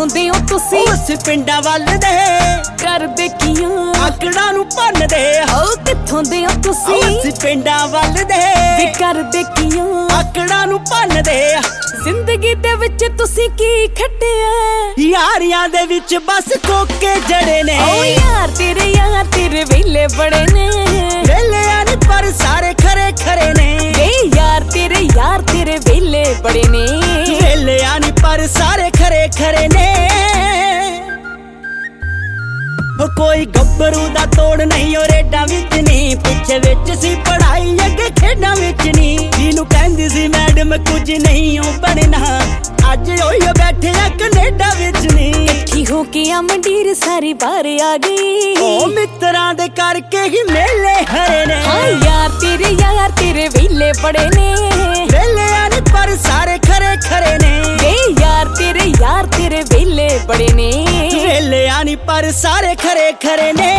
ਕਿੱਥੋਂ ਦੇ ਹੋ ਤੁਸੀਂ ਉਸ ਪਿੰਡਾਂ ਵੱਲ ਦੇ ਕਰਦੇ ਕੀਆਂ ਆਕੜਾਂ ਨੂੰ ਭੰਨਦੇ ਹੋ ਕਿੱਥੋਂ ਦੇ ਹੋ ਤੁਸੀਂ ਉਸ ਪਿੰਡਾਂ ਵੱਲ ਦੇ ਵੀ ਕਰਦੇ ਕੀਆਂ ਆਕੜਾਂ ਨੂੰ ਭੰਨਦੇ ਜ਼ਿੰਦਗੀ ਦੇ ਵਿੱਚ ਤੁਸੀਂ ਕੀ ਖੱਟਿਆ ਯਾਰੀਆਂ ਦੇ ਵਿੱਚ ਬਸ ਕੋਕੇ ਜੜੇ ਨੇ ਓ ਯਾਰ ਤੇਰੇ ਵੇਲੇ ਬੜੇ ਨੇ ਵੇਲਿਆਂ ਨੀ ਪਰ ਸਾਰੇ ਖਰੇ ਖਰੇ ਨੇ ਵੇ ਯਾਰ ਤੇਰੇ ਵੇਲੇ ਬੜੇ ਨੇ ਵੇਲਿਆਂ ਨੀ ਪਰ ਸਾਰੇ ਖਰੇ ਖਰੇ ਨੇ ਕੋਈ ਗੱਭਰੂ ਦਾ ਤੋੜ ਨਹੀਂ ਓ ਰੇਡਾਂ ਵਿੱਚ ਨਹੀਂ ਪਿੱਛੇ ਵਿੱਚ ਸੀ ਪੜਾਈ ਅੱਗੇ ਖੇਡਾਂ ਵਿੱਚ ਨਹੀਂ ਜਿਹਨੂੰ ਕਹਿੰਦੀ ਸੀ ਮੈਡਮ ਕੁਝ ਨਹੀਂ ਓ ਬਣਨਾ ਅੱਜ ਉਹੀ ਬੈਠਿਆ ਕੈਨੇਡਾ ਵਿੱਚ ਨਹੀਂ ਇਕੱਠੀ ਹੋ ਕੇ ਆ ਮੰਡੀਰ ਸਾਰੀ ਬਾਹਰ ਆ ਗਈ ਓ ਮਿੱਤਰਾਂ ਦੇ ਕਰਕੇ ਹੀ ਮੇਲੇ ਹਰੇ ਨੇ ਹਾਂ ਯਾਰ ਤੇਰੇ ਵੇਲੇ ਬੜੇ ਨੇ ਵੇਲਿਆਂ ਨੀ ਪਰ ਸਾਰੇ ਖਰੇ ਖਰੇ ਨੇ ਵੇ ਯਾਰ ਤੇਰੇ ਵੇਲੇ ਬੜੇ ਨੇ ਵੇਲਿਆਂ ਨੀ ਪਰ ਸਾਰੇ ਖਰੇ ਖਰੇ ਨੇ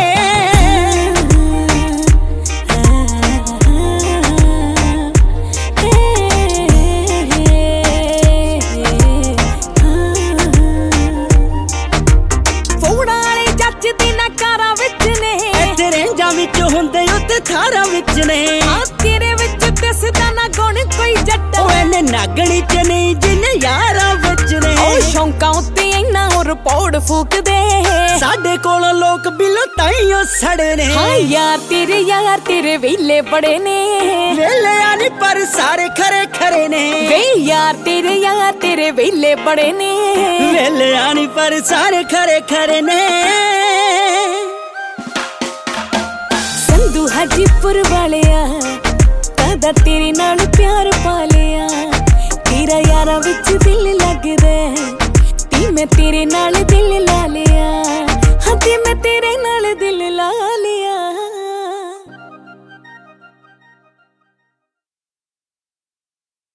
ਫੋੜਾਂ ਵਾਲੇ ਜੱਜ ਦੀ ਨਕਾਰਾਂ ਵਿੱਚ ਨੇ ਇੱਥੇ ਰੇਂਜਾਂ ਵਿੱਚ ਹੁੰਦੇ ਉੱਤੇ ਥਾਰਾਂ ਵਿੱਚ ਨੇ ਹਾਂ ਤੇਰੇ ਵਿੱਚ ਦਿਸਦਾ ਨਾ ਗੁਣ ਕੋਈ ਜੱਟ ਓ ਇਹਨੇ ਨਾਗਣੀ ਚ ਨਹੀਂ ਜਿੰਨੇ ਯਾਰਾਂ ਵਿੱਚ ਨੇ ਓ ਸ਼ੌਂਕਾਂ ਉੱਤੇ ਇੰਨਾ ਹੋਰ ਪੌੜ ਫੂਕਦੇ ਸਾਡੇ ਕੋਲ ਲੋਕ ਬਿੱਲੋ ਤਾਈਓ ਸੜੇ ਨੇ ਹਾਂ ਯਾਰ ਤੇਰੇ ਵੇਲੇ ਬੜੇ ਨੇ ਵੇਲਿਆਂ ਨੀ ਪਰ ਸਾਰੇ ਖਰੇ ਖਰੇ ਨੇ ਵੇ ਯਾਰ ਤੇਰੇ ਵੇਲੇ ਬੜੇ ਨੇ ਵੇਲਿਆਂ ਨੀ ਪਰ ਸਾਰੇ ਖਰੇ ਖਰੇ ਨੇ ਸੰਧੂ ਹਾਜੀਪੁਰ ਵਾਲਿਆ ਕਦਾ ਤੇਰੇ ਨਾਲ ਪਿਆਰ ਪਾ ਲਿਆ ਤੇਰਾ ਯਾਰਾਂ ਵਿੱਚ ਦਿਲ ਲੱਗਦਾ ਤੀ ਮੈਂ ਤੇਰੇ ਨਾਲ